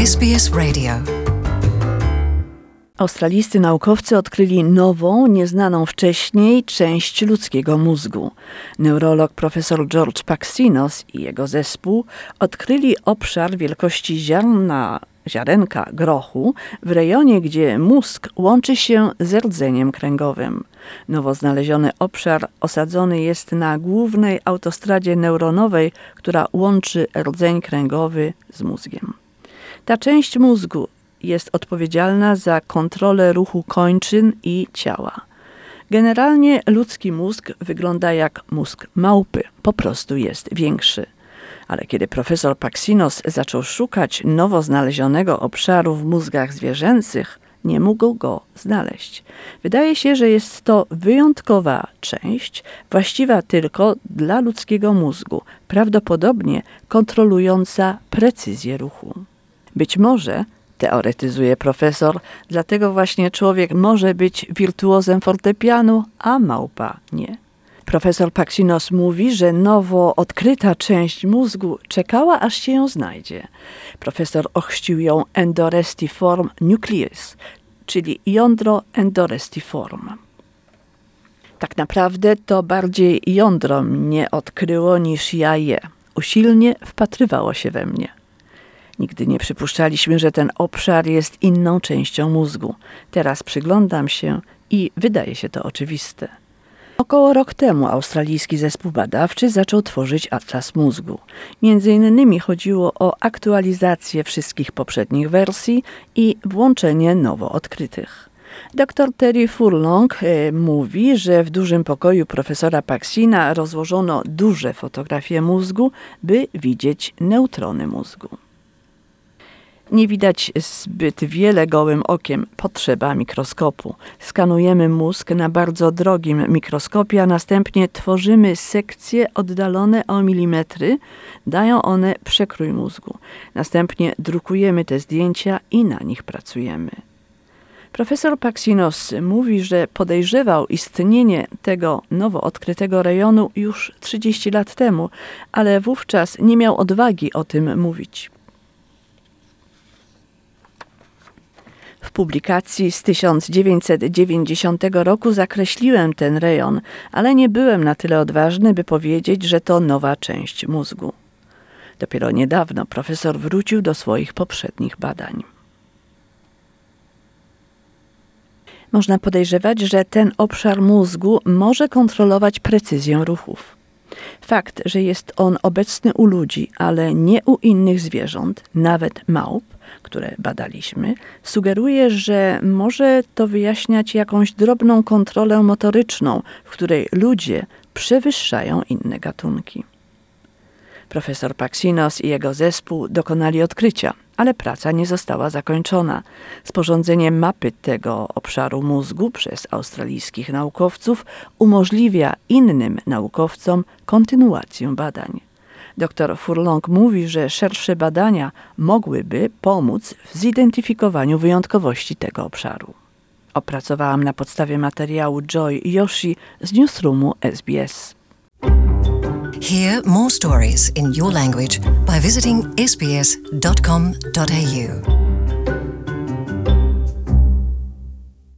SBS Radio. Australijscy naukowcy odkryli nową, nieznaną wcześniej część ludzkiego mózgu. Neurolog profesor George Paxinos i jego zespół odkryli obszar wielkości ziarenka grochu w rejonie, gdzie mózg łączy się z rdzeniem kręgowym. Nowo znaleziony obszar osadzony jest na głównej autostradzie neuronowej, która łączy rdzeń kręgowy z mózgiem. Ta część mózgu jest odpowiedzialna za kontrolę ruchu kończyn i ciała. Generalnie ludzki mózg wygląda jak mózg małpy, po prostu jest większy. Ale kiedy profesor Paxinos zaczął szukać nowo znalezionego obszaru w mózgach zwierzęcych, nie mógł go znaleźć. Wydaje się, że jest to wyjątkowa część, właściwa tylko dla ludzkiego mózgu, prawdopodobnie kontrolująca precyzję ruchu. Być może, teoretyzuje profesor, dlatego właśnie człowiek może być wirtuozem fortepianu, a małpa nie. Profesor Paxinos mówi, że nowo odkryta część mózgu czekała, aż się ją znajdzie. Profesor ochrzcił ją endorestiform nucleus, czyli jądro endorestiform. Tak naprawdę to bardziej jądro mnie odkryło niż ja je. Usilnie wpatrywało się we mnie. Nigdy nie przypuszczaliśmy, że ten obszar jest inną częścią mózgu. Teraz przyglądam się i wydaje się to oczywiste. Około rok temu australijski zespół badawczy zaczął tworzyć atlas mózgu. Między innymi chodziło o aktualizację wszystkich poprzednich wersji i włączenie nowo odkrytych. Dr Terry Furlong mówi, że w dużym pokoju profesora Paxina rozłożono duże fotografie mózgu, by widzieć neutrony mózgu. Nie widać zbyt wiele gołym okiem, potrzeba mikroskopu. Skanujemy mózg na bardzo drogim mikroskopie, a następnie tworzymy sekcje oddalone o milimetry. Dają one przekrój mózgu. Następnie drukujemy te zdjęcia i na nich pracujemy. Profesor Paxinos mówi, że podejrzewał istnienie tego nowo odkrytego rejonu już 30 lat temu, ale wówczas nie miał odwagi o tym mówić. W publikacji z 1990 roku zakreśliłem ten rejon, ale nie byłem na tyle odważny, by powiedzieć, że to nowa część mózgu. Dopiero niedawno profesor wrócił do swoich poprzednich badań. Można podejrzewać, że ten obszar mózgu może kontrolować precyzję ruchów. Fakt, że jest on obecny u ludzi, ale nie u innych zwierząt, nawet małp, które badaliśmy, sugeruje, że może to wyjaśniać jakąś drobną kontrolę motoryczną, w której ludzie przewyższają inne gatunki. Profesor Paxinos i jego zespół dokonali odkrycia, ale praca nie została zakończona. Sporządzenie mapy tego obszaru mózgu przez australijskich naukowców umożliwia innym naukowcom kontynuację badań. Dr Furlong mówi, że szersze badania mogłyby pomóc w zidentyfikowaniu wyjątkowości tego obszaru. Opracowałam na podstawie materiału Joy Yoshi z newsroomu SBS. Hear more stories in your language by visiting sbs.com.au.